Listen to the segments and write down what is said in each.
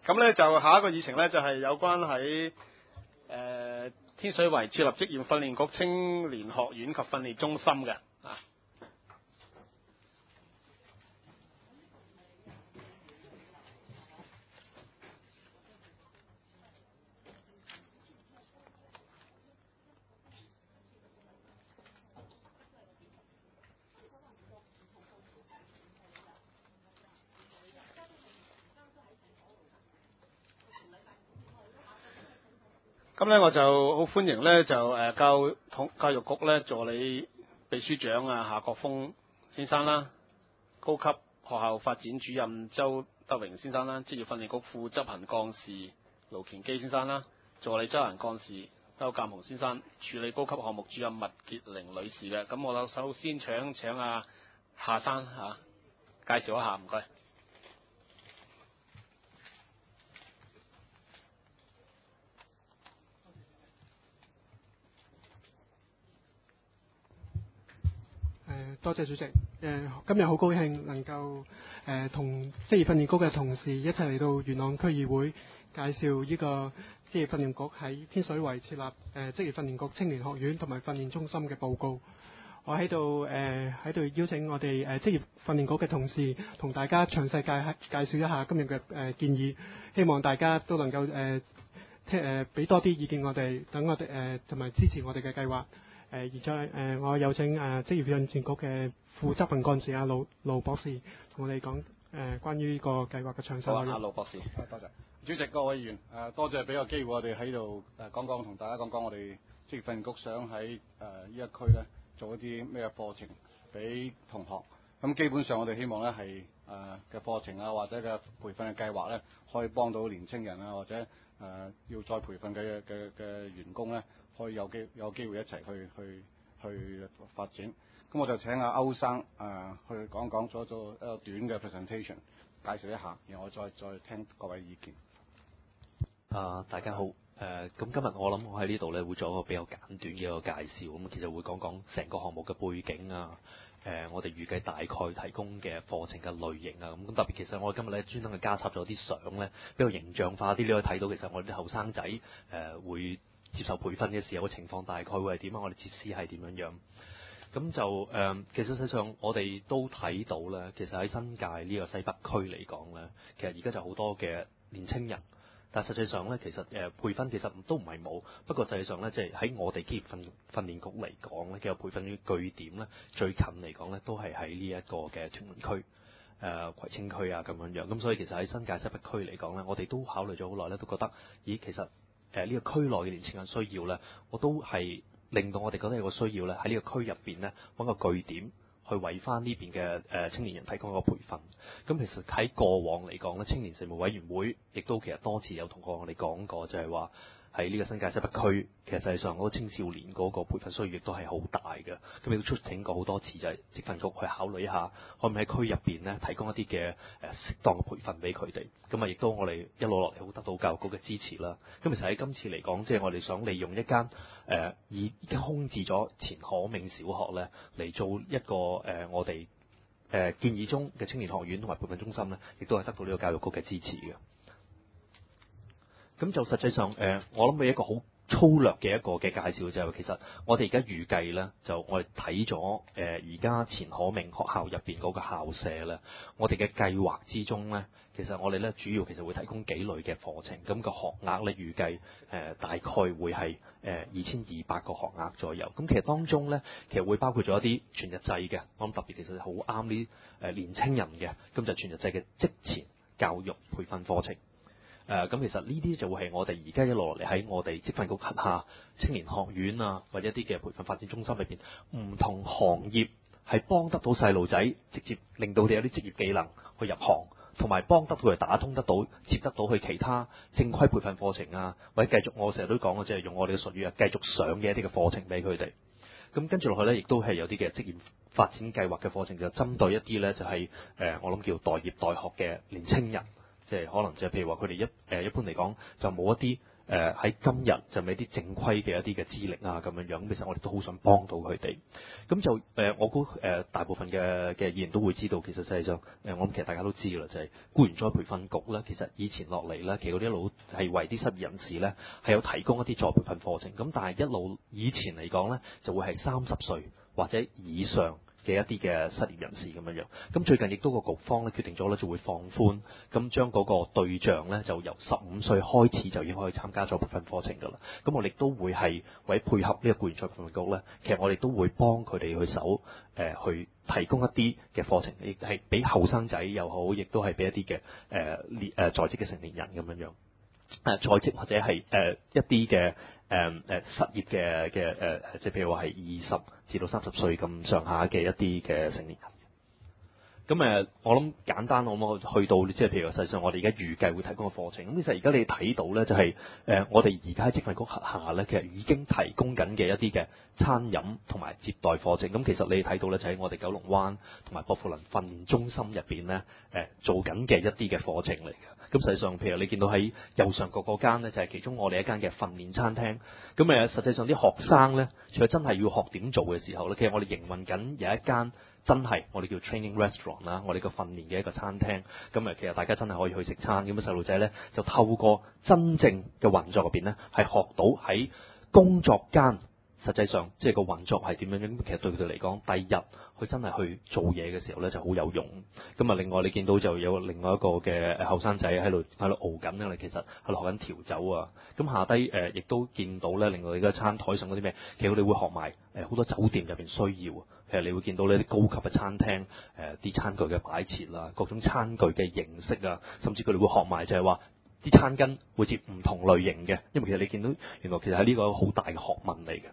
咁咧就下一個議程咧就係有關喺天水圍設立職業訓練局青年學院及訓練中心嘅啊。咁咧我就好歡迎咧就教育局咧助理秘書長啊夏國鋒先生啦，高級學校發展主任周德榮先生啦，職業訓練局副執行幹事盧乾基先生啦，助理執行幹事周鑑雄先生，處理高級項目主任麥潔玲女士嘅。咁我首先請阿夏生介紹一下，唔該。 多謝主席。今日好高興能夠同職業訓練局嘅同事一齊嚟到元朗區議會介紹呢個職業訓練局喺天水圍設立職業訓練局青年學院同埋訓練中心嘅報告。我喺度邀請我哋職業訓練局嘅同事同大家詳細介紹一下今日嘅建議，希望大家都能夠俾多啲意見我哋，等我哋同埋支持我哋嘅計劃。而再我有請職業訓練局嘅副執行幹事阿盧博士同我哋講關於呢個計劃嘅詳細內容。 阿盧博士， 多謝主席，各位議員，多謝俾個機會我哋喺度同大家講我哋職業訓練局想喺呢一區咧做一啲咩課程俾同學。咁基本上我哋希望咧係嘅課程啊或者嘅培訓嘅計劃咧，可以幫到年青人啊或者要再培訓嘅員工咧，可以有機會一齊去發展。咁我就請阿歐生去講做一個短嘅 presentation， 介紹一下，然後我再聽各位意見。 大家好。咁今日我諗我喺呢度咧會做一個比較簡短嘅一個介紹。咁其實會講成個項目嘅背景啊。我哋預計大概提供嘅課程嘅類型啊。咁特別其實我哋今日咧專登去加插咗啲相咧，比較形象化啲，你可以睇到其實我哋啲後生仔會接受培訓嘅時候嘅情況大概會係點啊？我哋設施係點樣？咁就其實實際上我哋都睇到咧，其實喺新界呢個西北區嚟講咧，其實而家就好多嘅年青人。但實際上咧，其實培訓其實都唔係冇，不過實際上咧，即係喺我哋職業訓練局嚟講咧，其實培訓嘅據點咧，最近嚟講咧，都係喺呢一個嘅屯門區、葵青區啊咁樣。咁所以其實喺新界西北區嚟講咧，我哋都考慮咗好耐咧，都覺得，咦，其實呢個區內嘅年青人需要咧，我都係令到我哋覺得有個需要咧，喺呢個區入邊咧揾個據點。去為翻呢邊嘅青年人提供一個培訓。咁其實喺過往嚟講咧，青年事務委員會亦都其實多次有同我哋講過，就係話喺呢個新界西北區，其實實際上嗰個青少年嗰個培訓需要亦都係好大嘅。咁亦都出請過好多次，就係職訓局去考慮一下，可唔可以喺區入邊咧提供一啲嘅適當嘅培訓俾佢哋。咁啊，亦都我哋一路落嚟好得到教育局嘅支持啦。咁其實喺今次嚟講，即係我哋想利用一間已經空置咗前可銘小學咧，嚟做一個我哋建議中嘅青年學院同埋培訓中心咧，亦都係得到呢個教育局嘅支持嘅。咁就實際上我諗係一個好粗略嘅一個嘅介紹，就係其實我哋而家預計咧，就我哋睇咗而家前可銘學校入邊嗰個校舍咧，我哋嘅計劃之中咧，其實我哋咧主要其實會提供幾類嘅課程，咁個學額咧預計大概會係2200個學額左右。咁其實當中咧，其實會包括咗一啲全日制嘅，我諗特別其實好啱啲年青人嘅，咁就全日制嘅職前教育培訓課程。咁其實呢啲就會係我哋而家一路落嚟喺我哋職訓局轄下青年學院啊，或者一啲嘅培訓發展中心裏邊，唔同行業係幫得到細路仔，直接令到佢哋有啲職業技能去入行，同埋幫得到佢打通得到、接得到去其他正規培訓課程啊，或者繼續我成日都講嘅，即係用我哋嘅術語啊，繼續上嘅一啲嘅課程俾佢哋。咁跟住落去咧，亦都係有啲嘅職業發展計劃嘅課程，就針對一啲咧就係我諗叫待業待學嘅年青人。即係可能就係譬如話佢哋一般嚟講就冇一啲喺今日就未啲正規嘅一啲嘅資歷啊咁樣樣，其實我哋都好想幫到佢哋。咁就我估大部分嘅議員都會知道，其實實際上我諗其實大家都知㗎啦，就係僱員再培訓局咧，其實以前落嚟咧，其實嗰啲一路係為啲失業人士咧係有提供一啲再培訓課程。咁但係一路以前嚟講咧，就會係30歲或者以上嘅一啲嘅失業人士咁樣樣，咁最近亦都個局方咧決定咗咧就會放寬，咁將嗰個對象咧就由15歲開始就已經可以參加咗培訓課程㗎啦。咁我哋都會係為配合呢個僱員再培訓局咧，其實我哋都會幫佢哋去去提供一啲嘅課程，亦係俾後生仔又好，亦都係俾一啲嘅在職嘅成年人咁樣樣。在職或者係一啲嘅失業嘅即係譬如話係20至到30歲咁上下嘅一啲嘅成年人。咁我諗簡單，我去到即係譬如實際上我哋而家預計會提供嘅課程。咁其實而家你睇到咧，就係我哋而家喺職訓局轄下咧，其實已經提供緊嘅一啲嘅餐飲同埋接待課程。咁其實你睇到咧，就喺我哋九龍灣同埋薄扶林訓練中心入邊咧，做緊嘅一啲嘅課程嚟嘅。咁實際上，譬如你見到喺右上角嗰間咧，就係其中我哋一間嘅訓練餐廳。咁實際上啲學生咧，除咗真係要學點做嘅時候咧，其實我哋營運緊有一間真係我哋叫 training restaurant 啦，我哋個訓練嘅一個餐廳。咁其實大家真係可以去食餐。咁細路仔咧就透過真正嘅運作入邊咧，係學到喺工作間實際上即係個運作係點樣樣。其實對佢哋嚟講，第日佢真係去做嘢嘅時候咧就好有用。咁另外你見到就有另外一個嘅後生仔喺度熬緊啦，其實喺度學緊調酒啊。咁下低亦都見到咧，另外你個餐台上嗰啲咩，其實佢哋會學埋好多酒店入邊需要。其實你會見到呢啲高級嘅餐廳啲餐具嘅擺設啦，各種餐具嘅形式啊，甚至佢哋會學埋就係話啲餐巾會接唔同類型嘅，因為其實你見到原來其實係呢個好大嘅學問嚟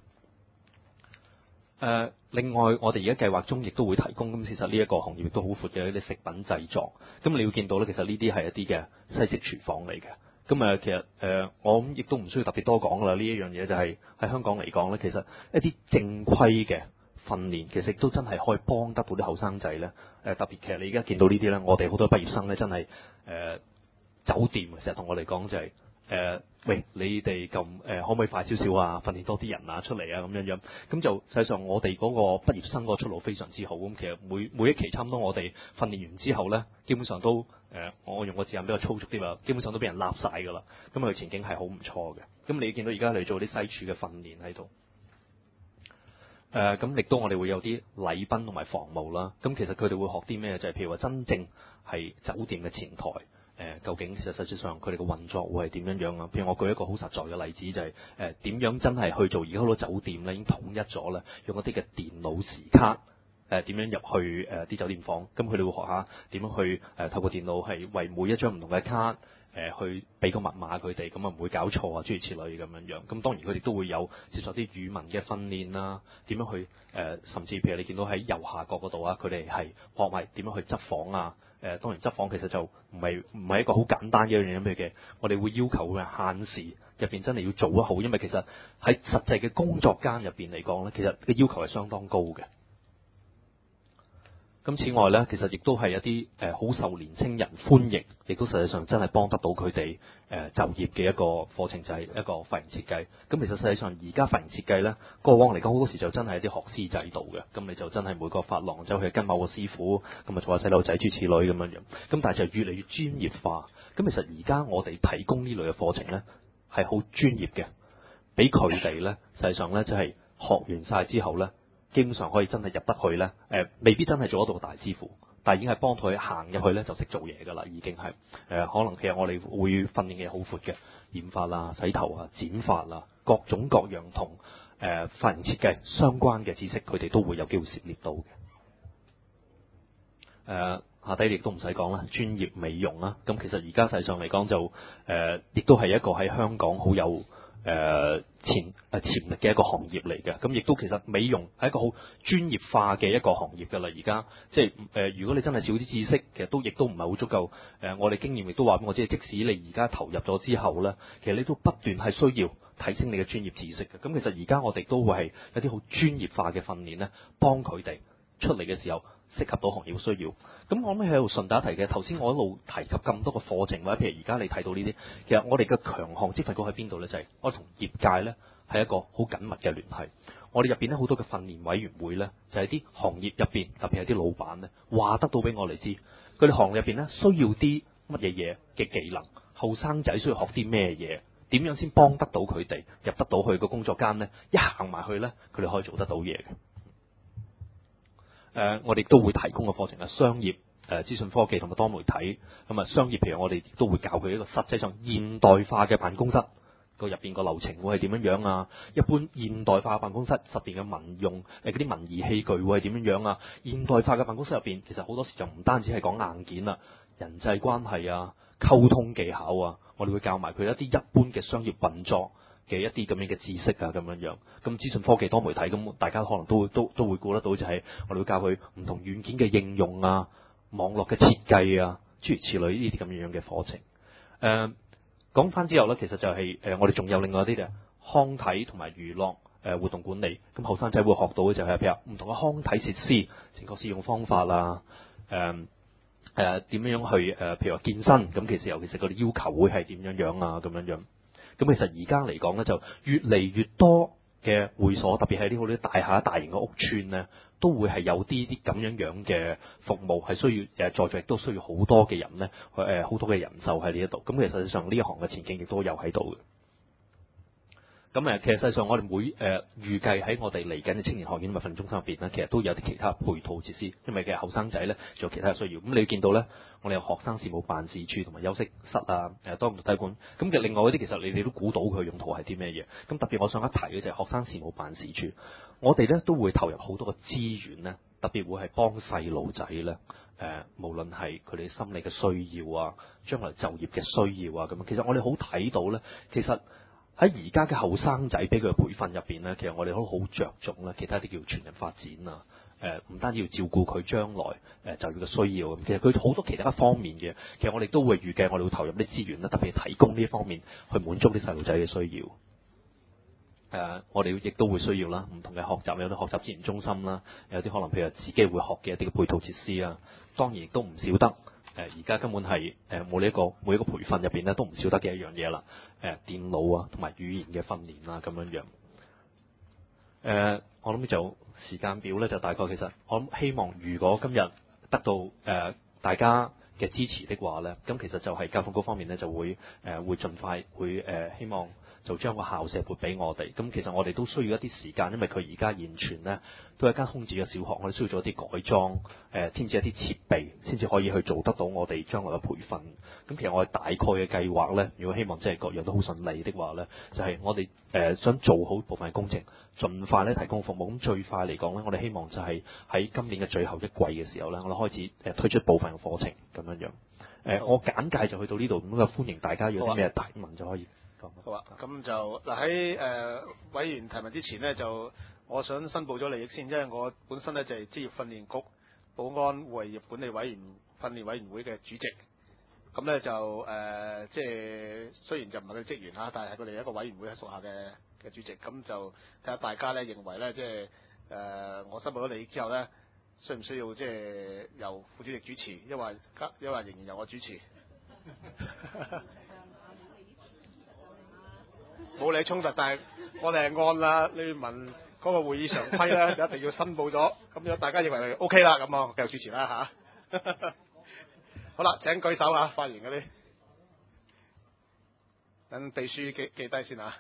嘅。另外我哋而家計劃中亦都會提供，咁其實呢一個行業亦都好闊嘅一啲食品製作。咁你會見到咧，其實呢啲係一啲嘅西式廚房嚟嘅。咁其實我諗亦都唔需要特別多講啦。呢一樣嘢就係喺香港嚟講咧，其實一啲正規嘅訓練其實亦都真係可以幫得到啲後生仔咧。特別其實你而家見到呢啲咧，我哋好多畢業生咧真係酒店成日同我哋講就係喂，你哋咁可唔可以快少少啊？訓練多啲人啊出嚟啊咁樣樣。咁就實際上我哋嗰個畢業生嗰個出路非常之好。咁其實每一期差唔多我哋訓練完之後咧，基本上都我用個字眼比較粗俗啲啦，基本上都俾人立晒㗎啦。咁佢前景係好唔錯嘅。咁你見到而家嚟做啲西廚嘅訓練喺度。咁亦都我哋會有啲禮賓同埋房務啦。咁其實佢哋會學啲咩？就係譬如話真正係酒店嘅前台。究竟其實實際上佢哋嘅運作會係點樣樣啊？譬如我舉一個好實在嘅例子，就係點樣真係去做而家好多酒店咧已經統一咗啦，用一啲嘅電腦時卡點樣入去啲酒店房。咁佢哋會學下點樣去透過電腦係為每一張唔同嘅卡去俾個密碼佢哋，咁唔會搞錯啊諸如此類咁樣樣。咁當然佢哋都會有接受啲語文嘅訓練啦，點樣去甚至譬如你見到喺右下角嗰度啊，佢哋係學埋點樣去執房啊。當然執房其實就唔係一個好簡單嘅一樣嘢嚟嘅，我哋會要求佢限時入邊真係要做得好，因為其實喺實際嘅工作間入邊嚟講咧，其實嘅要求係相當高嘅。咁此外咧，其實亦都係一啲好受年青人歡迎，亦都實際上真係幫得到佢哋就業嘅一個課程，就係一個髮型設計。咁其實實際上而家髮型設計咧，過往嚟講好多時就真係一啲學師制度嘅，咁你就真係每個髮廊走去跟某個師傅，咁啊做下細路仔諸此類咁樣樣。咁但係就越嚟越專業化。咁其實而家我哋提供呢類嘅課程咧係好專業嘅，俾佢哋咧實際上咧就係學完晒之後咧。基本上可以真係入得去咧，未必真係做得到個大師傅，但係已經係幫佢行入去咧就識做嘢㗎啦，已經係可能其實我哋會訓練嘅好闊嘅，染髮啊、洗頭啊、剪髮啊，各種各樣同髮型設計相關嘅知識，佢哋都會有機會涉獵到嘅。下低亦都唔使講啦，專業美容啦，咁其實而家實際上嚟講就亦都係一個喺香港好有潛力嘅一個行業嚟嘅。咁亦都其實美容係一個好專業化嘅一個行業㗎啦。而家即係如果你真係少啲知識，其實亦都唔係好足夠。我哋經驗亦都話俾我知，即使你而家投入咗之後咧，其實你都不斷係需要提升你嘅專業知識嘅。咁其實而家我哋都會係有啲好專業化嘅訓練咧，幫佢哋出嚟嘅時候適合到行業嘅需要。咁我諗喺度順帶一提嘅，頭先我一路提及咁多個課程，或者譬如而家你睇到呢啲，其實我哋嘅強項職訓局喺邊度呢？就係我哋同業界呢係一個好緊密嘅聯繫。我哋入邊呢好多嘅訓練委員會呢，就係啲行業入邊，特別係啲老闆呢話得到俾我哋知，佢哋行業入邊呢需要啲乜嘢嘢嘅技能，後生仔需要學啲咩嘢，點樣先幫得到佢哋入得到去個工作間呢？一行埋去呢，佢哋可以做得到嘢嘅。我哋都會提供嘅課程係商業、資訊科技同埋多媒體。咁啊，商業譬如我哋都會教佢一個實際上現代化嘅辦公室個入邊個流程會係點樣樣啊？一般現代化嘅辦公室入邊嘅民用嗰啲文儀器具會係點樣樣啊？現代化嘅辦公室入邊其實好多時就唔單止係講硬件啦，人際關係啊、溝通技巧啊，我哋會教埋佢一啲一般嘅商業運作嘅一啲咁樣嘅知識啊，咁樣樣。咁資訊科技多媒體咁，大家可能都會估得到，就係我哋會教佢唔同軟件嘅應用啊、網絡嘅設計啊，諸如此類呢啲咁樣嘅課程。講翻之後呢，其實就係我哋仲有另外一啲嘅康體同埋娛樂活動管理。咁後生仔會學到嘅就係譬如唔同嘅康體設施正確使用方法啦，點樣去譬如話健身，咁其實尤其是佢哋要求會係點樣樣啊，咁樣樣。咁其實而家嚟講呢，就越嚟越多嘅會所，特別係啲好啲大廈、大型嘅屋邨呢，都會係有啲咁樣樣嘅服務，係需要在座亦都需要好多嘅人呢，好多嘅人手喺呢一度。咁其實實際上呢一行嘅前景亦都有喺度嘅。咁其實實際上我哋預計喺我哋嚟緊嘅青年學院物訓中心入邊呢，其實都有啲其他配套設施，因為其實後生仔呢仲有其他嘅需要。咁你見到呢，我哋有學生事務辦事處同埋休息室啊，多用途體育館。咁嘅另外嗰啲其實你哋都估到佢用途係啲咩嘢？咁特別我想一提嘅就係學生事務辦事處，我哋呢都會投入好多嘅資源呢，特別會係幫細路仔呢，無論係佢哋心理嘅需要啊，將來就業嘅需要啊咁。其實我哋好睇到呢，其實喺而家嘅後生仔俾佢嘅培訓入邊呢，其實我哋都好着重咧，其他啲叫全人發展啊，唔單止要照顧佢將來就業嘅需要咁，其實佢好多其他方面嘅，其實我哋都會預計我哋會投入啲資源啦，特別係提供呢一方面去滿足啲細路仔嘅需要。我哋亦都會需要啦，唔同嘅學習，有啲學習資源中心啦，有啲可能譬如自己會學嘅一啲嘅配套設施啊，當然亦都唔少得。而家根本係每一個培訓入邊咧都唔少得嘅一樣嘢啦。電腦啊同埋語言嘅訓練啊咁樣樣。我諗就時間表咧就大概其實我諗希望如果今日得到大家嘅支持的話咧，咁其實就係教育局方面咧就會盡快會希望就將個校舍撥俾我哋。咁其實我哋都需要一啲時間，因為佢而家現存咧都係一間空置嘅小學，我哋需要做一啲改裝，添置一啲設備，先至可以去做得到我哋將來嘅培訓。咁其實我哋大概嘅計劃咧，如果希望即係各樣都好順利的話咧，就係我哋想做好部分工程，盡快咧提供服務。咁最快嚟講咧，我哋希望就係喺今年嘅最後一季嘅時候咧，我哋開始推出部分嘅課程咁樣樣。我簡介就去到呢度，咁啊歡迎大家有啲咩提問就可以。 好啊，咁就嗱喺委員提問之前呢，就我想申報咗利益先，因為我本身呢就係職業訓練局保安護衛業管理訓練委員會嘅主席。咁呢就即係雖然就唔係佢職員嚇，但係佢哋一個委員會係屬下嘅主席。咁就睇下大家呢認為呢，即係我申報咗利益之後呢，需唔需要即係由副主席主持，因為仍然由我主持。冇理衝突，但係我哋係按啦，你問嗰個會議常規咧，就一定要申報咗。咁樣大家認為 OK 啦，咁我繼續主持啦嚇。好啦，請舉手啊，發言嗰啲，等秘書記低先啊。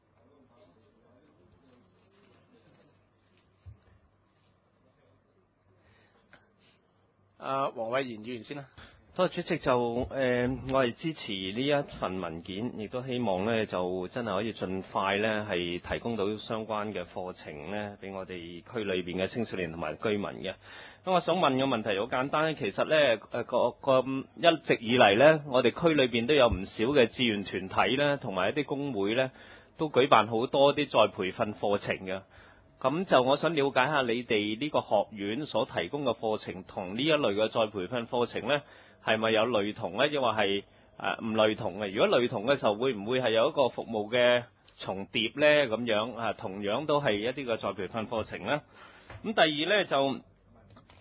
黃偉賢議員先啦。 多謝主席，就我係支持呢一份文件，亦都希望呢就真係可以盡快呢係提供到相關嘅課程呢俾我哋區裏邊嘅青少年同埋居民嘅。咁我想問嘅問題好簡單，其實呢一直以嚟呢，我哋區裏邊都有唔少嘅志願團體呢，同埋一啲工會呢，都舉辦好多啲再培訓課程嘅。咁就我想了解下你哋呢個學院所提供嘅課程同呢一類嘅再培訓課程呢，係咪有類同呢？抑或係唔類同嘅？如果類同嘅時候，會唔會係有一個服務嘅重疊呢？咁樣同樣都係一啲嘅再培訓課程呢？咁第二呢，就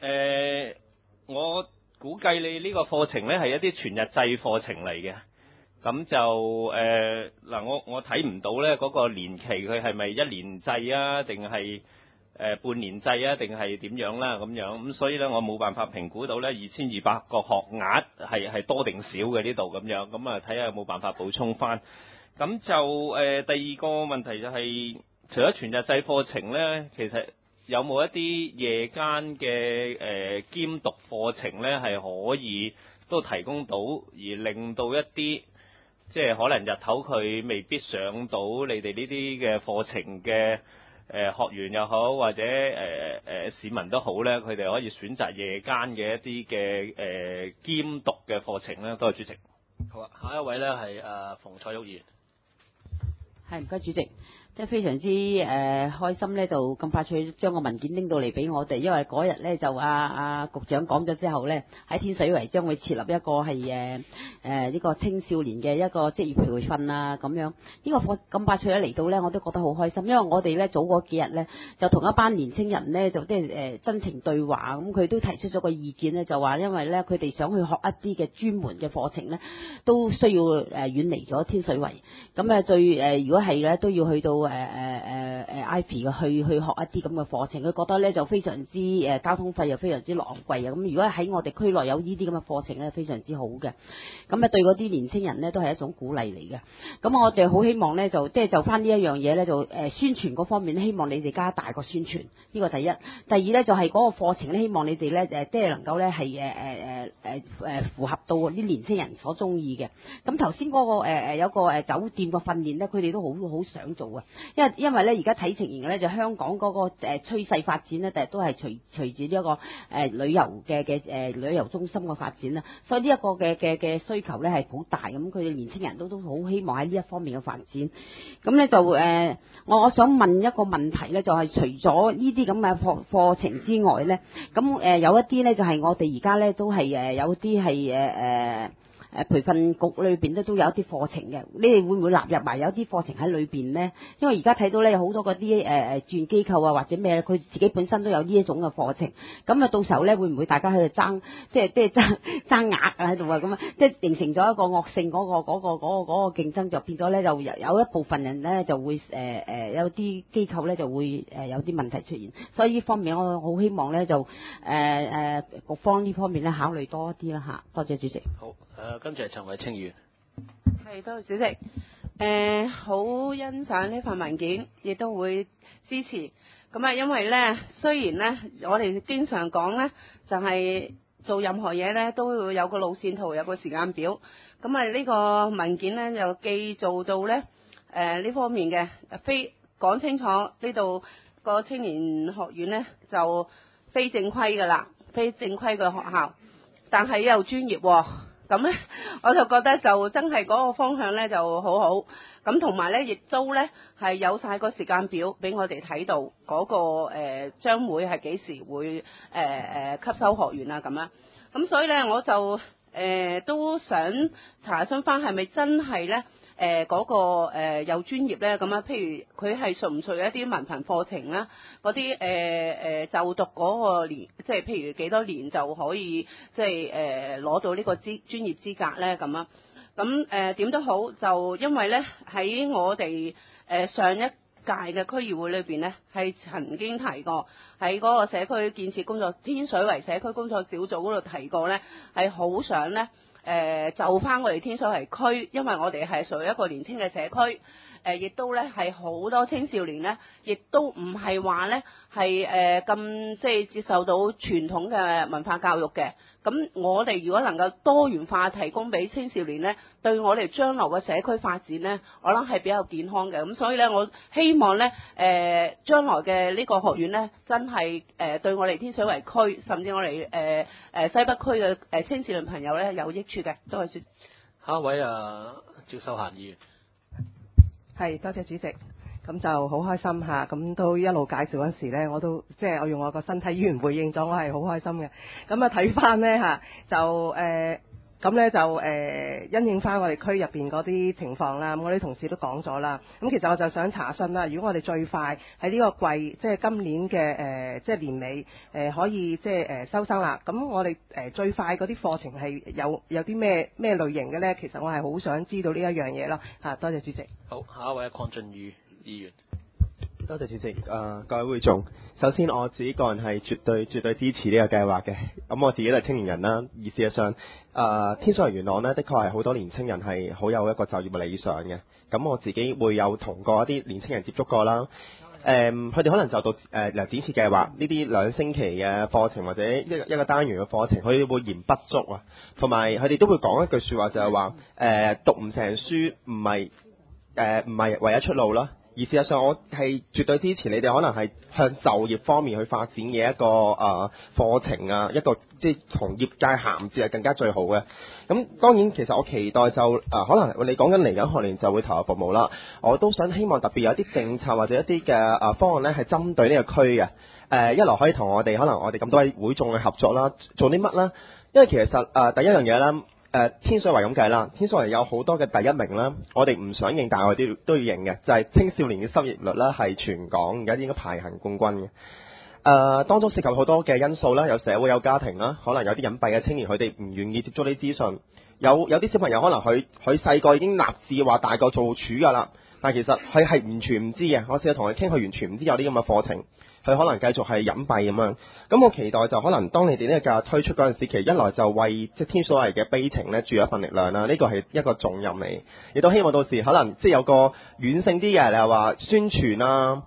我估計你呢個課程呢係一啲全日制課程嚟嘅，咁就我睇唔到呢嗰個年期佢係咪一年制啊，定係半年制啊，定係點樣啦咁樣，咁所以呢，我冇辦法評估到呢2200個學額係多定少嘅呢度咁樣，咁啊睇下有冇辦法補充翻。咁就第二個問題就係、除咗全日制課程呢，其實有冇一啲夜間嘅兼讀課程呢係可以都提供到，而令到一啲即係可能日頭佢未必上到你哋呢啲嘅課程嘅學員又好，或者市民都好呢，佢哋可以選擇夜間嘅一啲嘅兼讀嘅課程呢？多謝主席。 好啊，下一位呢係馮蔡玉議員。 係，唔該主席。即係非常之開心呢，就咁快脆將個文件拎到嚟俾我哋，因為嗰日呢，就局長講咗之後呢，喺天水圍將會設立一個係呢個青少年嘅一個職業培訓啊咁樣。呢個課咁快脆嚟到呢，我都覺得好開心，因為我哋呢早嗰幾日呢，就同一班年青人呢，就即係真情對話，咁佢都提出咗個意見呢，就話因為呢，佢哋想去學一啲嘅專門嘅課程呢，都需要遠離咗天水圍，咁如果係呢，都要去到Ivy 嘅去學一啲咁嘅課程，佢覺得咧就非常之交通費又非常之昂貴啊！咁如果喺我哋區內有呢啲咁嘅課程咧，非常之好嘅。咁對嗰啲年青人咧都係一種鼓勵嚟嘅。咁我哋好希望咧就翻呢一樣嘢咧就宣傳嗰方面，希望你哋加大個宣傳，呢個第一。第二咧就係嗰個課程咧，希望你哋咧能夠咧係符合到啲年青人所中意嘅。咁頭先嗰個有個酒店嘅訓練咧，佢哋都好想做啊！因為咧而家睇情形咧，就香港嗰個趨勢發展咧，都係隨住呢一個旅遊嘅旅遊中心嘅發展啦，所以呢一個嘅需求咧係好大，咁佢哋年青人都好希望喺呢一方面嘅發展。咁咧就我想問一個問題咧，就係除咗呢啲咁嘅課程之外咧，咁有一啲咧就係我哋而家咧都係有啲係培訓局裏邊都有一啲課程嘅，你哋會唔會納入埋有啲課程喺裏邊呢？因為而家睇到咧有好多嗰啲轉機構啊或者咩，佢自己本身都有呢一種嘅課程，咁到時候咧會唔會大家喺度爭，即係爭額啊喺度啊咁啊，即係形成咗一個惡性嗰個競爭，就變咗咧就有一部分人咧就會有啲機構咧就會有啲問題出現，所以呢方面我好希望咧就局方呢方面咧考慮多啲啦嚇，多謝主席。 好。跟住係陳偉清議員。 係，多謝主席。好欣賞呢份文件，亦都會支持。咁啊，因為咧，雖然咧，我哋經常講咧，就係做任何嘢咧，都會有個路線圖，有個時間表。咁啊，呢個文件咧，就既做到咧，呢方面嘅非講清楚呢度個青年學院咧，就非正規㗎啦，非正規嘅學校，但係又專業喎。咁咧，我就覺得就真係嗰個方向咧就好好，咁同埋咧亦都咧係有晒個時間表俾我哋睇到嗰個將會係幾時會吸收學員啊咁樣，咁所以咧我就都想查詢翻係咪真係咧嗰個有專業咧咁啊？譬如佢係屬唔屬一啲文憑課程啦？嗰啲就讀嗰個年，即係譬如幾多年就可以即係攞到呢個專業資格咧咁啊？咁點都好，就因為咧喺我哋上一屆嘅區議會裏邊咧，係曾經提過喺嗰個社區建設工作天水圍社區工作小組嗰度提過咧，係好想咧。就翻我哋天水圍區，因為我哋係屬於一個年輕嘅社區，亦都咧係好多青少年咧，亦都唔係話咧係咁即係接受到傳統嘅文化教育嘅。咁我哋如果能夠多元化提供俾青少年咧，對我哋將來嘅社區發展咧，我諗係比較健康嘅。咁所以咧，我希望咧將來嘅呢個學院咧，真係對我哋天水圍區，甚至我哋西北區嘅青少年朋友咧有益處嘅。多謝主席。 下一位趙秀嫻議員。 係，多謝主席。咁就好開心嚇，咁都一路介紹嗰時咧，我都即係我用我個身體語言回應咗，我係好開心嘅。咁啊睇翻咧嚇，就咁咧就因應翻我哋區入邊嗰啲情況啦，咁我啲同事都講咗啦。咁其實我就想查詢啦，如果我哋最快喺呢個季，即係今年嘅即係年尾可以即係收生啦。咁我哋最快嗰啲課程係有啲咩類型嘅咧？其實我係好想知道呢一樣嘢咯。多謝主席。 好，下一位鄺俊宇議員。 多謝主席。各位會眾，首先我自己個人係絕對支持呢個計劃嘅。咁我自己都係青年人啦，而事實上，天水圍元朗呢，的確係好多年青人係好有一個就業嘅理想嘅。咁我自己會有同過一啲年青人接觸過啦。佢哋可能就到展翅計劃呢啲2星期嘅課程或者一個單元嘅課程，佢哋會嫌不足啊。同埋佢哋都會講一句説話，就係話讀唔成書唔係唯一出路啦。而事實上，我係絕對支持你哋可能係向就業方面去發展嘅一個課程啊，一個即係同業界銜接係更加最好嘅。咁當然，其實我期待就可能你講緊嚟緊學年就會投入服務啦。我都想希望特別有啲政策或者一啲嘅方案咧，係針對呢個區嘅。一來可以同我哋可能我哋咁多位會眾去合作啦，做啲乜啦？因為其實第一樣嘢啦。天水圍咁計啦，天水圍有好多嘅第一名啦，我哋唔想認，但係我哋都要認嘅，就係青少年嘅失業率啦，係全港而家應該排行冠軍嘅。當中涉及好多嘅因素啦，有社會有家庭啦，可能有啲隱蔽嘅青年，佢哋唔願意接觸呢啲資訊，有啲小朋友可能佢細個已經立志話大個做廚㗎啦，但係其實佢係完全唔知嘅。我試下同佢傾，佢完全唔知有啲咁嘅課程。佢可能繼續係隱蔽咁樣，咁我期待就可能當你哋呢個計劃推出嗰陣時期，一來就為即係天水圍嘅悲情咧注入一份力量啦，呢個係一個重任嚟，亦都希望到時可能即係有個軟性啲嘅，你係話宣傳啊，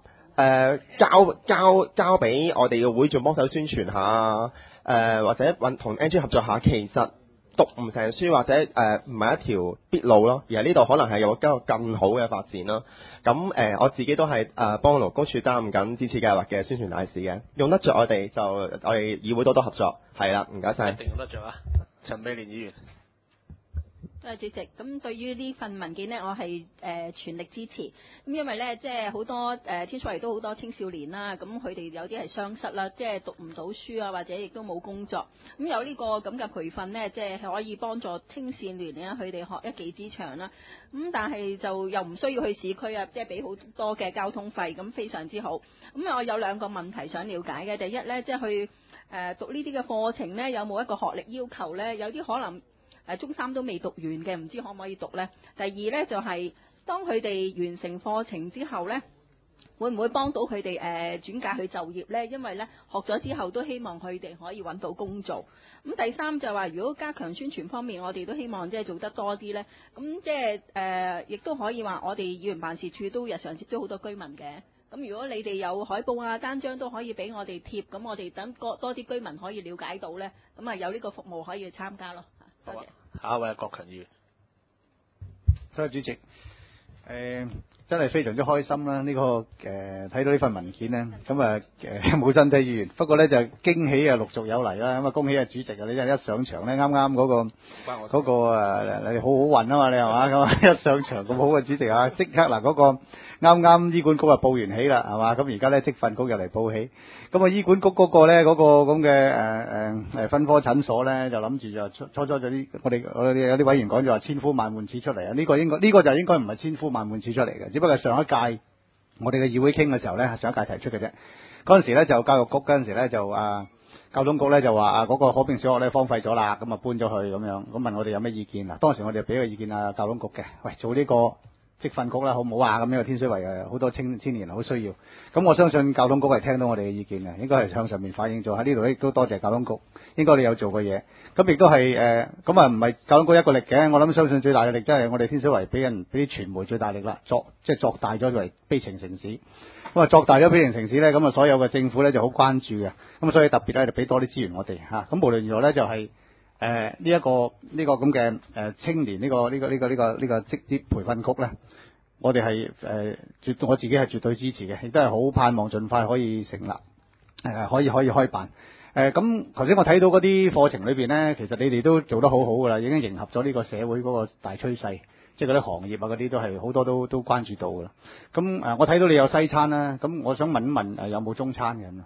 交俾我哋嘅會眾幫手宣傳下，或者同 NG 合作下，其實讀唔成書或者唔係一條必路咯，而係呢度可能係有一個更好嘅發展咯。咁我自己都係幫勞工處擔任緊支持計劃嘅宣傳大使嘅，用得着我哋就我哋議會多合作，係啦，唔該晒。 一定用得着啊！陳美蓮議員。 主席，咁對於呢份文件呢，我係全力支持。咁因為呢，即係好多天水圍都好多青少年啦，咁佢哋有啲係雙失啦，即係讀唔到書啊，或者亦都冇工作。咁有呢個咁嘅培訓呢，即係可以幫助青少年咧，佢哋學一技之長啦。咁但係就又唔需要去市區啊，即係俾好多嘅交通費，咁非常之好。咁我有2個問題想了解嘅，第一呢，即係去讀呢啲嘅課程呢，有冇一個學歷要求呢？有啲可能中3都未讀完嘅，唔知可唔可以讀呢？第二呢，就係當佢哋完成課程之後呢，會唔會幫到佢哋轉介去就業呢？因為呢，學咗之後都希望佢哋可以揾到工做。咁第三就話，如果加強宣傳方面，我哋都希望即係做得多啲呢。咁即係亦都可以話，我哋議員辦事處都日常接觸好多居民嘅。咁如果你哋有海報啊、單張都可以俾我哋貼，咁我哋等多啲居民可以了解到呢，咁啊有呢個服務可以去參加咯。多謝。 下一位郭強議員。 多謝主席。真係非常之開心啦！睇到呢份文件呢，咁冇身體語言，不過呢，就驚喜陸續有嚟啦。咁恭喜主席啊！你真係一上場呢，啱啱嗰個你好好運啊嘛，你係嘛？咁一上場咁好嘅主席啊，即刻嗱嗰個啱啱醫管局報完喜啦，係嘛？咁而家呢，職訓局又嚟報喜。咁醫管局嗰個呢，嗰個咁嘅分科診所呢，就諗住就初就啲我哋有啲委員講就話千呼萬喚始出嚟啊！呢個就應該唔係千呼萬喚始出嚟嘅。只不過上一屆我哋嘅議會傾嘅時候呢，上一屆提出嘅啫。嗰陣時呢就教育局嗰陣時呢就教統局呢就話嗰個可並小學呢荒廢咗啦，咁啊搬咗去咁樣，咁問我哋有咩意見啊？當時我哋俾個意見教統局嘅，喂，做呢個職訓局啦，好唔好啊？咁樣天水圍好多青年好需要，咁我相信教統局係聽到我哋嘅意見嘅，應該係向上面反映咗。喺呢度亦都多謝教統局，應該你有做過嘢，咁亦都係咁啊唔係教統局一個力嘅，我諗相信最大嘅力真係我哋天水圍俾啲傳媒最大力啦，作大咗為悲情城市，咁啊作大咗悲情城市咧，咁啊所有嘅政府咧就好關注嘅，咁所以特別咧就俾多啲資源我哋嚇，咁無論如何咧就係呢一個咁嘅青年呢個職業培訓局咧，我哋係我自己係絕對支持嘅，亦都係好盼望盡快可以成立，可以開辦。咁頭先我睇到嗰啲課程裏邊咧，其實你哋都做得好好噶啦，已經迎合咗呢個社會嗰個大趨勢，即係嗰啲行業啊嗰啲都係好多都關注到噶啦。咁我睇到你有西餐啦，咁我想問一問有冇中餐嘅咁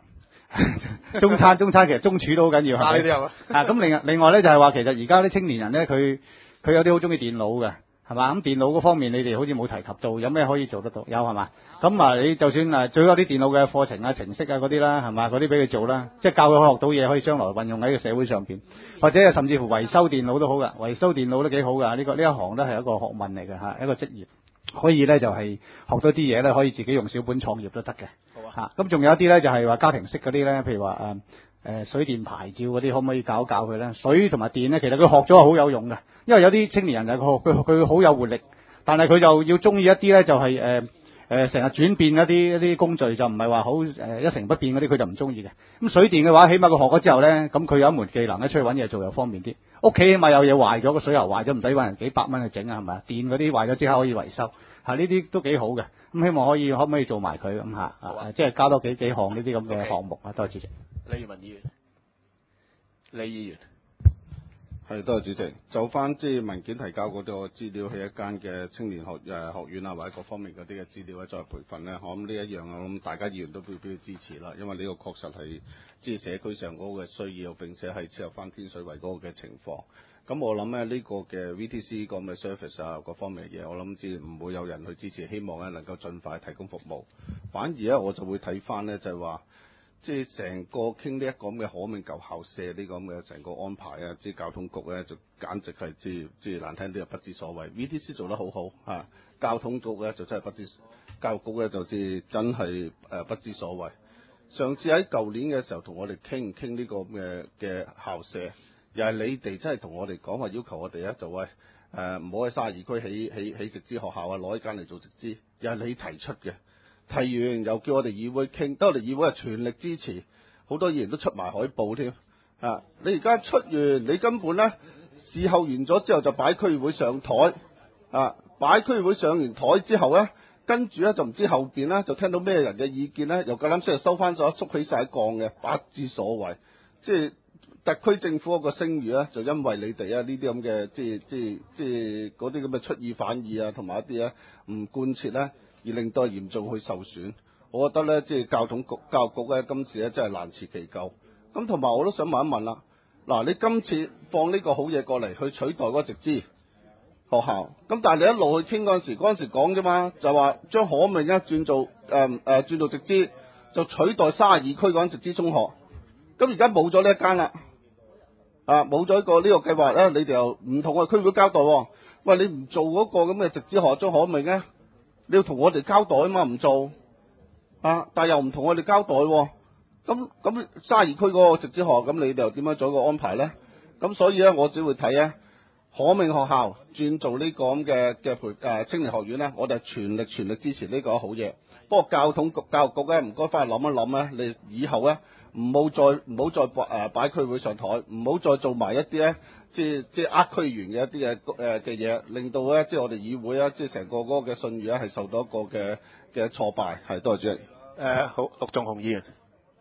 中餐其實中廚都好緊要， 啊， 係咪呢啲有啊。 咁另外咧就係話，其實而家啲青年人咧，佢有啲好中意電腦嘅，係嘛？咁電腦嗰方面，你哋好似冇提及到，有咩可以做得到？有係嘛？咁啊，你就算最好有啲電腦嘅課程啊、程式啊嗰啲啦，係嘛？嗰啲俾佢做啦，即係教佢學到嘢，可以將來運用喺個社會上邊，或者甚至乎維修電腦都好噶，維修電腦都幾好噶。呢一行都係一個學問嚟嘅嚇，一個職業。可以咧就係學到啲嘢咧，可以自己用小本創業都得嘅。好啊。咁仲有一啲咧就係話家庭式嗰啲咧，譬如話水電牌照嗰啲，可唔可以教佢咧？水同埋電咧，其實佢學咗係好有用嘅，因為有啲青年人就佢好有活力，但係佢就要中意一啲咧就係成日轉變一啲工序，就唔係話好一成不變嗰啲，佢就唔中意嘅。咁水電嘅話，起碼佢學咗之後咧，咁佢有一門技能咧，出去揾嘢做又方便啲。屋企起碼有嘢壞咗，個水喉壞咗，唔使揾人幾百蚊去整啊，係咪啊？電嗰啲壞咗即刻可以維修，呢啲都幾好嘅。咁希望可唔可以做埋佢咁嚇？即係加多幾項呢啲咁嘅項目啊！多謝主席。 李文議員，李議員。 係，多謝主席。就翻即係文件提交嗰啲資料，係一間嘅青年學院啊，或者各方面嗰啲嘅資料咧，再培訓咧，我諗呢一樣我諗大家議員都必須支持啦，因為呢個確實係即係社區上嗰個嘅需要，並且係切合翻天水圍嗰個嘅情況。咁我諗咧呢個嘅 VTC 咁嘅 service 啊，各方面嘅嘢，我諗即係唔會有人去支持，希望咧能夠盡快提供服務。反而咧我就會睇翻咧就係話。即係成個傾呢一個咁嘅可名舊校舍呢個咁嘅成個安排啊，即係交通局咧就簡直係即係難聽啲又不知所謂。VTC 做得好好嚇，交通局咧就真係不知，教育局咧就即係真係不知所謂。上次喺舊年嘅時候同我哋傾呢個嘅校舍，又係你哋真係同我哋講話要求我哋咧就喂唔好喺32區起直資學校啊，攞一間嚟做直資，又係你提出嘅。提完又叫我哋議會傾，得我哋議會係全力支持，好多議員都出埋海報添。你而家出完，你根本咧事後完咗之後就擺區議會上台，擺區議會上完台之後咧，跟住咧就唔知後邊咧就聽到咩人嘅意見咧，又夠膽先係收翻咗，縮起晒槓嘅，不知所謂。即係特區政府嗰個聲譽咧，就因為你哋啊呢啲咁嘅即係嗰啲咁嘅出爾反爾啊，同埋一啲咧唔貫徹咧。而令到嚴重去受損，我覺得咧，即係教育局咧，今次咧真係難辭其咎。咁同埋我都想問一問啦，嗱，你今次放呢個好嘢過嚟去取代嗰個直資學校，咁但係你一路去傾嗰陣時講啫嘛，就話將可明咧轉做直資，就取代32區嗰間直資中學。咁而家冇咗呢一間啦，冇咗呢個計劃咧，你哋又唔同我哋區會交代喎。喂，你唔做嗰個咁嘅直資學將可明咧？你要同我哋交代啊嘛，唔做但係又唔同我哋交代喎。咁32區嗰個直資學校，咁你哋又點樣做一個安排咧？咁所以咧，我只會睇咧可明學校轉做呢個咁嘅青年學院咧，我哋係全力支持呢個好嘢。不過教育局咧，唔該翻去諗一諗咧，你以後咧唔好再擺區會上台，唔好再做埋一啲咧。即係呃區員嘅一啲嘅嘢，令到咧即係我哋議會啊，即係成個嗰個嘅信譽咧係受到一個嘅挫敗。係，多謝主席。 好，陸頌雄議員。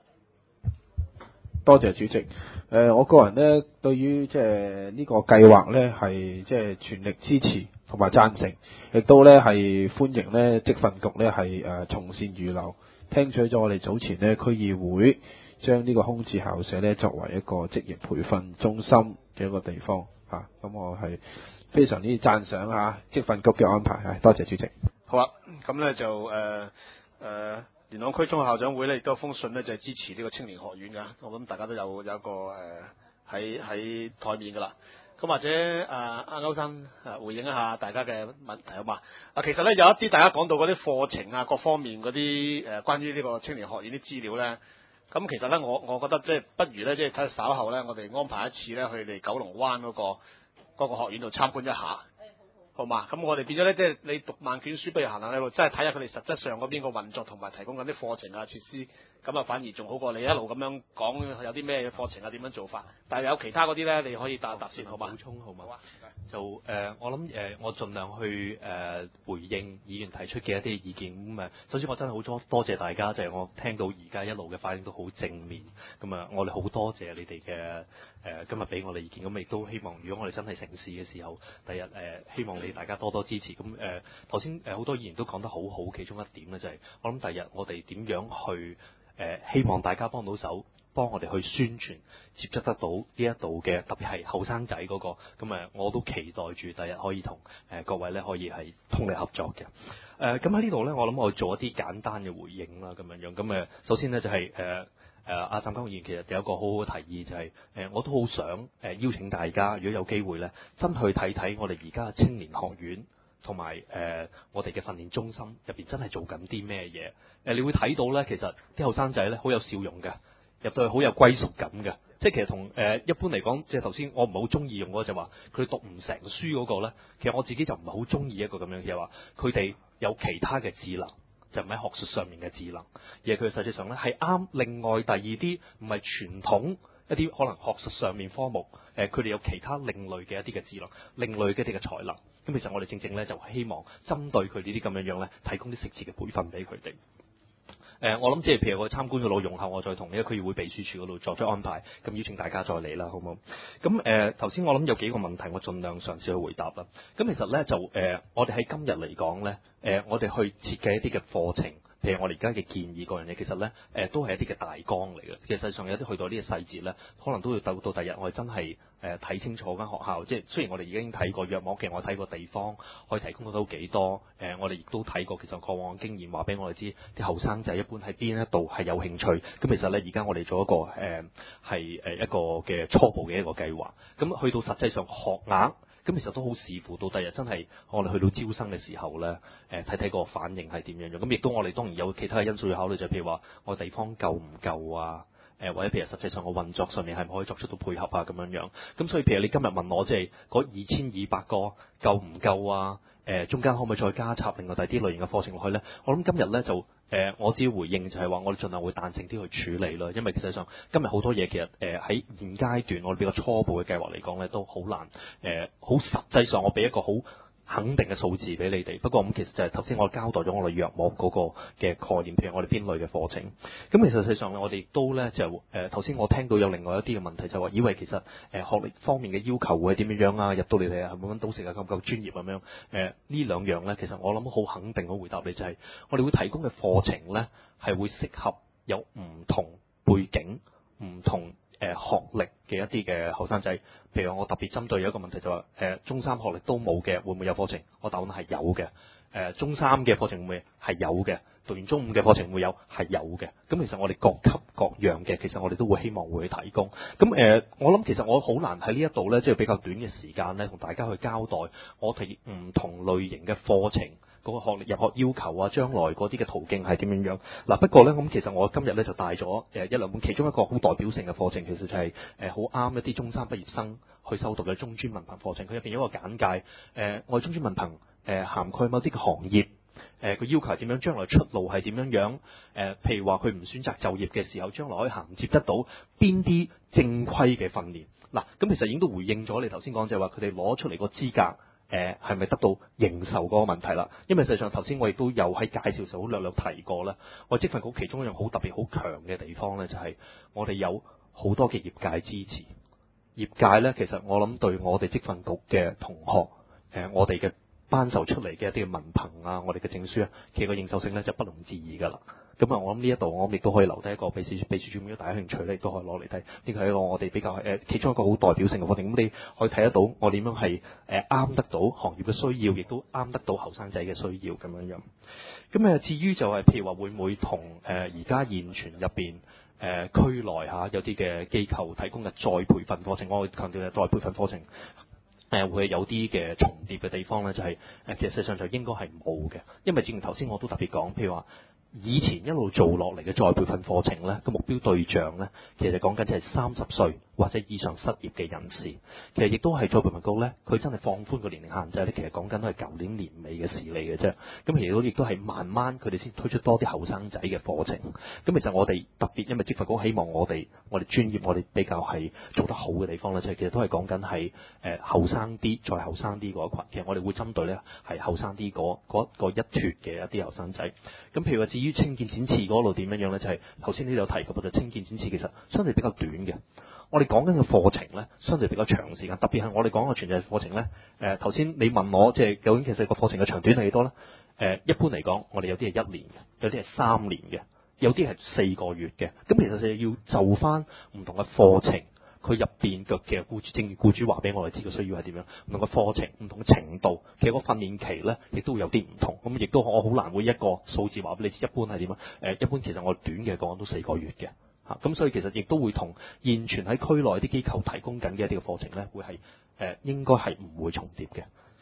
多謝主席。我個人咧對於即係呢個計劃咧係即係全力支持同埋贊成，亦都咧係歡迎咧職訓局咧係從善如流，聽取咗我哋早前咧區議會將呢個空置校舍咧作為一個職業培訓中心嘅一個地方咁我係非常之讚賞職訓局嘅安排，多謝主席。 好啊，咁咧就元朗區中學校長會咧亦都有封信咧，就係支持呢個青年學院㗎。我諗大家都有一個喺台面㗎啦。咁或者阿歐生回應一下大家嘅問題好嘛？其實咧有一啲大家講到嗰啲課程啊，各方面嗰啲關於呢個青年學院啲資料咧。咁其實咧，我覺得即係不如咧，即係睇稍後咧，我哋安排一次咧，去你九龍灣嗰個學院度參觀一下，好嘛？咁我哋變咗咧，即係你讀萬卷書，不如行行喺度，真係睇下佢哋實質上嗰邊個運作同埋提供緊啲課程啊、設施，咁啊反而仲好過你一路咁樣講有啲咩課程啊、點樣做法。但係有其他嗰啲咧，你可以答先，好嘛？ 補充好嘛？就我諗我盡量去回應議員提出嘅一啲意見。咁首先我真係好多謝大家，就係我聽到而家一路嘅反應都好正面。咁我哋好多謝你哋嘅今日俾我哋意見。咁亦都希望，如果我哋真係成事嘅時候，第日希望你大家多多支持。咁頭先好多議員都講得好好，其中一點咧就係我諗第日我哋點樣去希望大家幫到手，幫我哋去宣傳，接觸得到呢一度嘅，特別係後生仔嗰個。咁我都期待住第日可以同各位咧可以係通力合作嘅。咁喺呢度咧，我諗我做一啲簡單嘅回應啦，咁樣。咁首先呢，就係阿湛江議員其實有一個好好嘅提議，就係我都好想邀請大家，如果有機會咧，真去睇睇我哋而家嘅青年學院同埋我哋嘅訓練中心入邊真係做緊啲咩嘢。你會睇到咧，其實啲後生仔咧好有笑容嘅，入到去好有歸屬感嘅。即係其實同一般嚟講，即係頭先我唔係好中意用嗰個就話佢讀唔成書嗰個咧，其實我自己就唔係好中意一個咁樣嘅話，佢哋有其他嘅智能，就唔係學術上面嘅智能，而係佢實際上咧係啱另外第二啲唔係傳統一啲可能學術上面科目，佢哋有其他另類嘅一啲嘅智能，另類嘅一啲嘅才能。咁其實我哋正正咧就希望針對佢呢啲咁樣咧，提供啲適切嘅培訓俾佢哋。我諗即係譬如我參觀嘅內容後，我再同呢個區議會秘書處嗰度作出安排，咁邀請大家再嚟啦，好唔好？咁頭先我諗有幾個問題，我盡量嘗試去回答啦。咁其實咧就我哋喺今日嚟講咧，我哋去設計一啲嘅課程。譬如我哋而家嘅建議嗰樣嘢，其實咧都係一啲嘅大綱嚟嘅。其實實際上有啲去到呢個細節咧，可能都要到第日我哋真係睇清楚間學校。即係雖然我哋已經睇過約莫嘅，我睇過地方可以提供到幾多。我哋亦都睇過其實過往嘅經驗話俾我哋知，啲後生仔一般喺邊一度係有興趣。咁其實咧而家我哋做一個係一個嘅初步嘅一個計劃。咁去到實際上學額。咁其實都好視乎到第日真係我哋去到招生嘅時候咧，睇睇個反應係點樣樣。咁亦都我哋當然有其他嘅因素要考慮，就譬如話我地方夠唔夠啊？或者譬如實際上個運作上面係咪可以作出到配合啊？咁樣樣。咁所以譬如你今日問我即係嗰2200個夠唔夠啊？中間可唔可以再加插另外第啲類型嘅課程落去咧？我諗今日咧就我只要回應就係話我哋盡量會彈性啲去處理啦，因為其實上今日好多嘢其實喺現階段我哋比較初步嘅計劃嚟講咧都好難好實際上我俾一個好肯定嘅數字俾你哋。不過咁其實就係頭先我交代咗我哋約莫嗰個嘅概念，譬如我哋邊類嘅課程。咁其實實際上我哋都咧就頭先我聽到有另外一啲嘅問題，就話以為其實學歷方面嘅要求會係點樣啊？入到嚟係咪揾到食啊？夠唔夠專業咁樣？呢兩樣咧，其實我諗好肯定咁回答你，就係我哋會提供嘅課程咧係會適合有唔同背景、唔同學歷嘅一啲嘅後生仔。譬如我特別針對有一個問題就話中三學歷都冇嘅會唔會有課程？我答案係有嘅。中三嘅課程會唔會係有嘅？讀完中五嘅課程會唔會有？係有嘅。咁其實我哋各級各樣嘅，其實我哋都會希望會去提供。咁我諗其實我好難喺呢一度咧，即係比較短嘅時間咧，同大家去交代我哋唔同類型嘅課程。嗰個學歷入學要求啊，將來嗰啲嘅途徑係點樣樣？嗱，不過咧，咁其實我今日咧就帶咗一兩本，其中一個好代表性嘅課程，其實就係好啱一啲中三畢業生去修讀嘅中專文憑課程。佢入邊有一個簡介，我哋中專文憑涵蓋某啲嘅行業，個要求係點樣？將來出路係點樣樣？譬如話佢唔選擇就業嘅時候，將來可以銜接得到邊啲正規嘅訓練？嗱，咁其實已經都回應咗你頭先講，就係話佢哋攞出嚟個資格。係咪得到認受嗰個問題啦？因為實際上頭先我亦都有喺介紹時候略略提過啦。我職訓局其中一樣好特別、好強嘅地方咧，就係我哋有好多嘅業界支持。業界咧，其實我諗對我哋職訓局嘅同學，我哋嘅頒授出嚟嘅一啲嘅文憑啊，我哋嘅證書啊，其實個認受性咧就不容置疑㗎啦。咁啊，我諗呢一度我亦都可以留低一個秘書處，如果大家興趣咧，亦都可以攞嚟睇。呢個係一個我哋比較其中一個好代表性嘅課程。咁你可以睇得到我點樣係啱得到行業嘅需要，亦都啱得到後生仔嘅需要咁樣樣。咁至於就係譬如話會唔會同而家現存入邊區內有啲嘅機構提供嘅再培訓課程，我會強調嘅再培訓課程。會有啲嘅重疊嘅地方咧，就係其實實際上就應該係冇嘅，因為正如頭先我都特別講，譬如話以前一路做落嚟嘅再培訓課程咧，個目標對象咧，其實講緊就係30歲或者以上失業嘅人士。其實亦都係再培訓局咧，佢真係放寬個年齡限制咧，其實講緊都係舊年年尾嘅事嚟嘅啫。咁其實亦都係慢慢佢哋先推出多啲後生仔嘅課程。咁其實我哋特別因為職訓局希望我哋專業，我哋比較係做得好嘅地方咧，就係其實都係講緊係後生啲再後生啲嗰一群。其實我哋會針對咧係後生啲嗰一脱嘅一啲後生仔。咁譬如話至於青劍展翅嗰度點樣樣咧，就係頭先呢度有提及嘅，就青劍展翅其實相對比較短嘅。我哋講緊嘅課程咧，相對比較長時間，特別係我哋講嘅全日課程咧。頭先你問我即係究竟其實個課程嘅長短係幾多咧？一般嚟講，我哋有啲係1年嘅，有啲係3年嘅， 有啲係4個月嘅。咁其實就要就翻唔同嘅課程。佢入邊嘅僱主，正如僱主話俾我哋知嘅需要係點樣，唔同嘅課程、唔同嘅程度，其實個訓練期咧，亦都會有啲唔同。咁亦都我好難會一個數字話俾你知，一般係點啊？一般其實我短嘅講都4個月嘅嚇。咁所以其實亦都會同現存喺區內啲機構提供緊嘅一啲嘅課程咧，會係應該係唔會重疊嘅。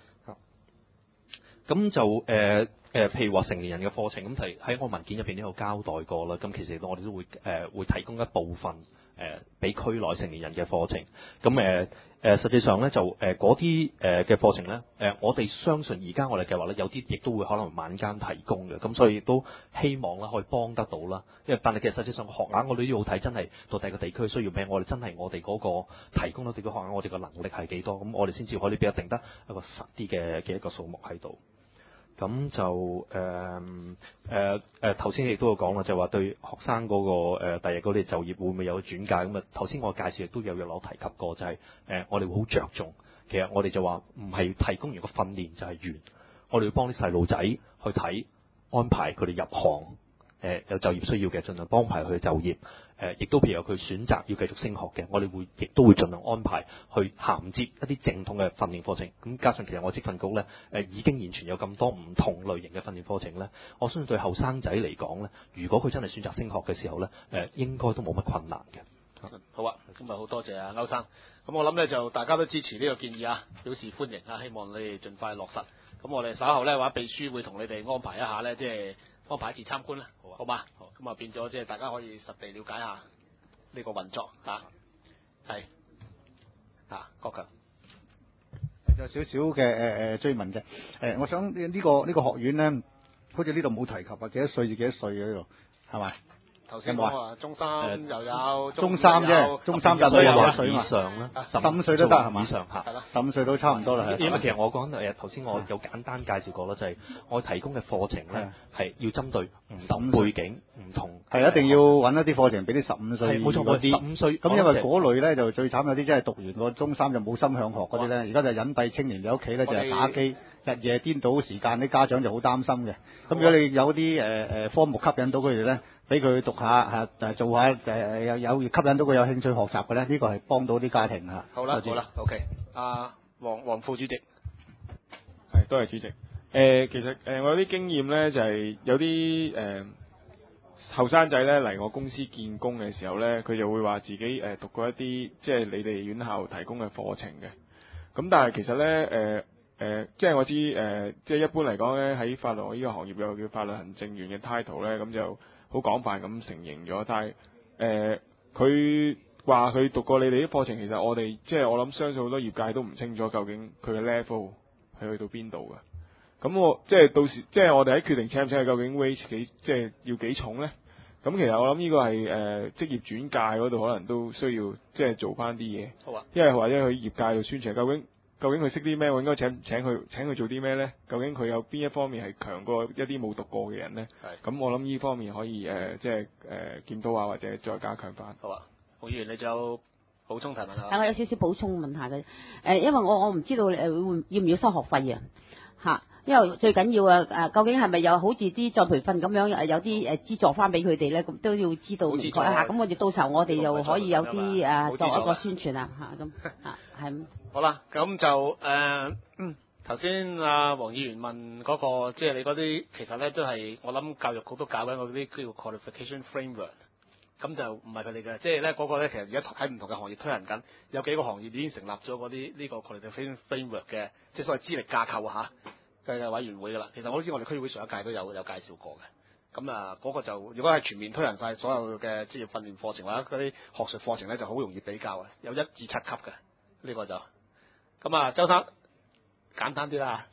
咁就譬如話成年人嘅課程，咁喺我文件入邊都有交代過啦。咁其實我哋都會提供一部分俾區內成年人嘅課程。咁實際上咧就嗰啲嘅課程咧，我哋相信而家我哋計劃咧有啲亦都會可能晚間提供嘅。咁所以亦都希望啦可以幫得到啦。因為但係其實實際上學額我哋都要睇真係到第個地區需要咩，我哋真係我哋嗰個提供到地區學額，我哋嘅能力係幾多，咁我哋先至可以俾定得一個實啲嘅一個數目喺度。咁就頭先亦都有講啦，就話對學生嗰個第日嗰啲就業會唔會有轉介咁啊？頭先我介紹亦都有攞提及過，就係我哋會好着重，其實我哋就話唔係提供完個訓練就係完，我哋要幫啲細路仔去睇安排佢哋入行。有就業需要嘅，盡量幫排佢就業。亦都譬如有佢選擇要繼續升學嘅，我哋亦都會盡量安排去銜接一啲正統嘅訓練課程。咁加上其實我職訓局咧，已經現存有咁多唔同類型嘅訓練課程咧，我相信對後生仔嚟講咧，如果佢真係選擇升學嘅時候咧，應該都冇乜困難嘅。 好啊，今日好多謝啊歐生。咁我諗咧就大家都支持呢個建議啊，表示歡迎啊，希望你哋盡快落實。咁我哋稍後咧或者秘書會同你哋安排一下咧，即係安排一次參觀啦，好嘛？咁啊變咗即係大家可以實地了解下呢個運作嚇。係郭強有少少嘅追問嘅。我想呢個學院咧，好似呢度冇提及啊，幾多歲至幾多歲嘅呢度係咪？ 頭先講話中三又有， 中三啫，中三就 15歲以上啦 ，15歲都得係嘛？ 以上嚇 ，15歲都差唔多啦。 因為其實我講頭先我有簡單介紹過啦，就係我提供嘅課程咧係要針對唔同背景、唔同係一定要揾一啲課程俾啲15歲冇錯嗰啲。 15歲咁因為嗰類咧就最慘，有啲真係讀完個中三就冇心向學嗰啲咧，而家就隱蔽青年喺屋企咧就係打機，日夜顛倒時間，啲家長就好擔心嘅。咁如果你有啲科目吸引到佢哋咧，俾佢讀下做下有吸引到佢有興趣學習嘅咧，呢個係幫到啲家庭嚇。 好啦，OK。黃副主席， 係多謝主席。其實我有啲經驗咧，就係有啲後生仔咧嚟我公司見工嘅時候咧，佢就會話自己讀過一啲即係你哋院校提供嘅課程嘅。咁但係其實咧即係我知即係一般嚟講咧，喺法律呢個行業有叫法律行政員嘅 title 咧，咁就好廣泛咁承認咗。但係佢話佢讀過你哋啲課程，其實我哋即係我諗相信好多業界都唔清楚究竟佢嘅 level 係去到邊度嘅。咁我即係到時即係我哋喺決定請唔請佢，究竟 weight 即係要幾重咧？咁其實我諗呢個係職業轉介嗰度可能都需要即係做翻啲嘢。好啊。因為或者去業界度宣傳，究竟佢識啲咩？我應該請佢做啲咩咧？究竟佢有邊一方面係強過一啲冇讀過嘅人咧？係。咁我諗呢方面可以即係檢討下或者再加強翻。 好啊。洪議員，你仲有補充提問下？ 我有少少補充問下嘅。因為我唔知道要唔要收學費啊？嚇。因為最緊要究竟係咪有好似啲再培訓咁樣有啲資助翻俾佢哋咧？咁都要知道明確一下。咁我哋到時候我哋就可以有啲作一個宣傳啊嚇咁係。 好啦，咁就頭先黃議員問嗰個，即係你嗰啲其實咧都係我諗教育局都搞緊嗰啲叫 qualification framework， 咁就唔係佢哋嘅，即係咧嗰個咧其實而家喺唔同嘅行業推行緊，有幾個行業已經成立咗嗰啲呢個 qualification framework 嘅，即係所謂資歷架構嚇嘅委員會㗎啦。其實我好似我哋區議會上一屆都有介紹過嘅。咁嗰個就如果係全面推行晒所有嘅職業訓練課程或者嗰啲學術課程咧，就好容易比較啊，有1至7級嘅呢個就。咁周生簡單啲啦。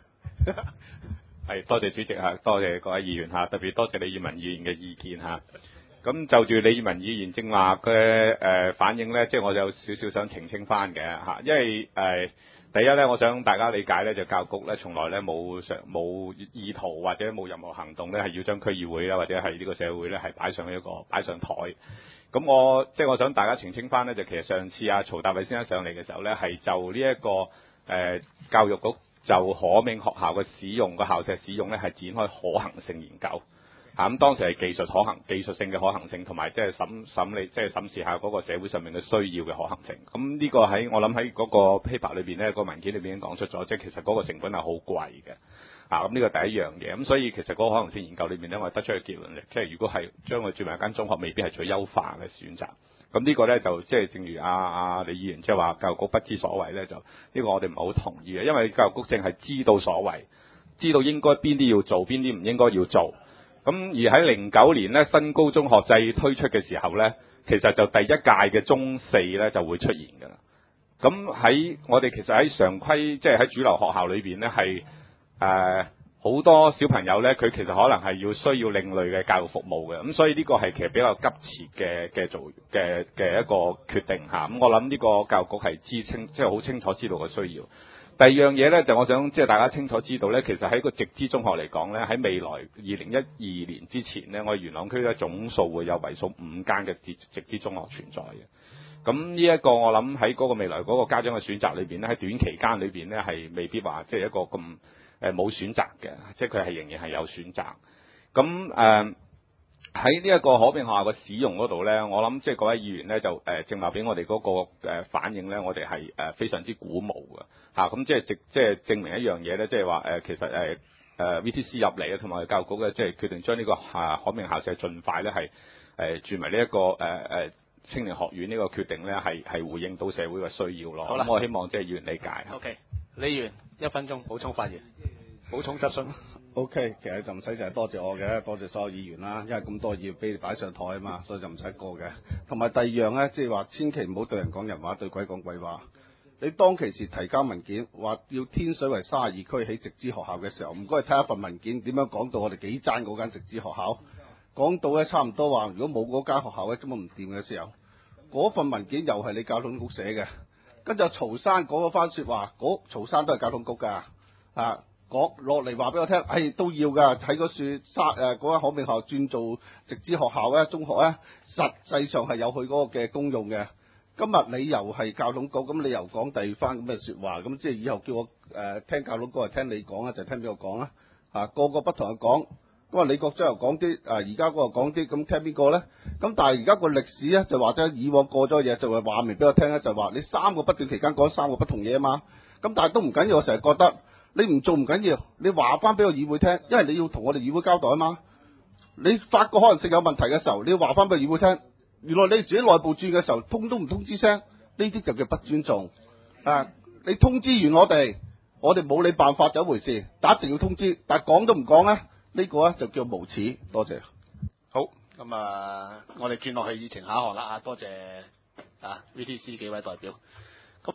係多謝主席嚇，多謝各位議員嚇，特別多謝李宇文議員嘅意見嚇。咁就住李宇文議員正話嘅反應咧，即係我有少少想澄清翻嘅嚇，因為第一咧，我想大家理解咧，就教育局咧從來咧冇意圖或者冇任何行動咧，係要將區議會啦或者係呢個社會咧係擺上台。咁我想大家澄清翻咧，就其實上次曹達偉先生上嚟嘅時候咧，係就呢一個教育局就可命學校嘅使用個校舍使用咧，係展開可行性研究。 咁當時係技術性嘅可行性，同埋即係審理，即係審視下嗰個社會上面嘅需要嘅可行性。咁呢個我諗喺嗰個 paper 裏邊咧，個文件裏邊已經講出咗，即係其實嗰個成本係好貴嘅。咁呢個第一樣嘢。咁所以其實嗰個可能性研究裏邊咧，我哋得出嘅結論咧，即係如果係將佢轉為一間中學，未必係最優化嘅選擇。咁呢個咧就即係正如李議員即係話教育局不知所謂咧，就呢個我哋唔係好同意嘅，因為教育局正係知道所謂，知道應該邊啲要做，邊啲唔應該要做。咁而喺09年咧，新高中學制推出嘅時候咧，其實就第一屆嘅中四咧就會出現㗎啦。咁喺我哋其實喺常規，即係喺主流學校裏邊咧，係好多小朋友咧，佢其實可能係需要另類嘅教育服務嘅。咁所以呢個係其實比較急切嘅一個決定嚇。咁我諗呢個教育局係即係好清楚知道個需要。第二樣嘢咧，就我想即係大家清楚知道咧，其實喺個直資中學嚟講咧，喺未來2012年之前咧，我哋元朗區咧總數會有為數5間嘅直資中學存在嘅。咁呢一個我諗喺嗰個未來嗰個家長嘅選擇裏邊咧，喺短期間裏邊咧係未必話即係一個咁冇選擇嘅，即係佢係仍然係有選擇。咁喺呢一個可並學校嘅使用嗰度咧，我諗即係各位議員咧就正話俾我哋嗰個反應咧，我哋係非常之鼓舞嘅嚇。咁即係證明一樣嘢咧，即係話其實VTC 入嚟啊，同埋教育局咧即係決定將呢個可並校舍盡快咧係轉為呢一個青年學院呢個決定咧係回應到社會嘅需要咯。好啦，我希望即係議員理解。 OK， 李議員1分鐘補充發言，補充質詢。 OK， 其實就唔使淨係多謝我嘅，多謝所有議員啦，因為咁多嘢俾你擺上台啊嘛，所以就唔使過嘅。同埋第二樣咧，即係話千祈唔好對人講人話，對鬼講鬼話。你當其時提交文件話要天水圍32區起直資學校嘅時候，唔該睇一份文件點樣講到我哋幾爭嗰間直資學校，講到咧差唔多話，如果冇嗰間學校咧根本唔掂嘅時候，嗰份文件又係你教統局寫嘅，跟住曹生講嗰番説話，曹生都係教統局㗎講落嚟話俾我聽，都要㗎，喺嗰嗰間可並學校轉做直資學校咧，中學咧，實際上係有佢嗰個嘅功用嘅。今日你又係教統局，咁你又講第二番咁嘅説話，咁即係以後叫我聽教統局係聽你講啊，就聽邊個講啊？個個不同嘅講，咁啊李國章又講啲，而家嗰個講啲，咁聽邊個咧？咁但係而家個歷史咧就或者以往過咗嘢，就話明俾我聽咧，就話你3個不斷期間講3個不同嘢啊嘛。咁但係都唔緊要，我成日覺得。你唔做唔緊要，你話翻俾個議會聽，因為你要同我哋議會交代啊嘛。你發覺可能性有問題嘅時候，你要話翻俾個議會聽。原來你自己內部轉嘅時候，通都唔通知聲，呢啲就叫不尊重。你通知完我哋冇你辦法就一回事，但一定要通知。但係講都唔講咧，呢個咧就叫無恥。多謝。 好，咁我哋轉落去議程下一項啦。多謝VTC 幾位代表。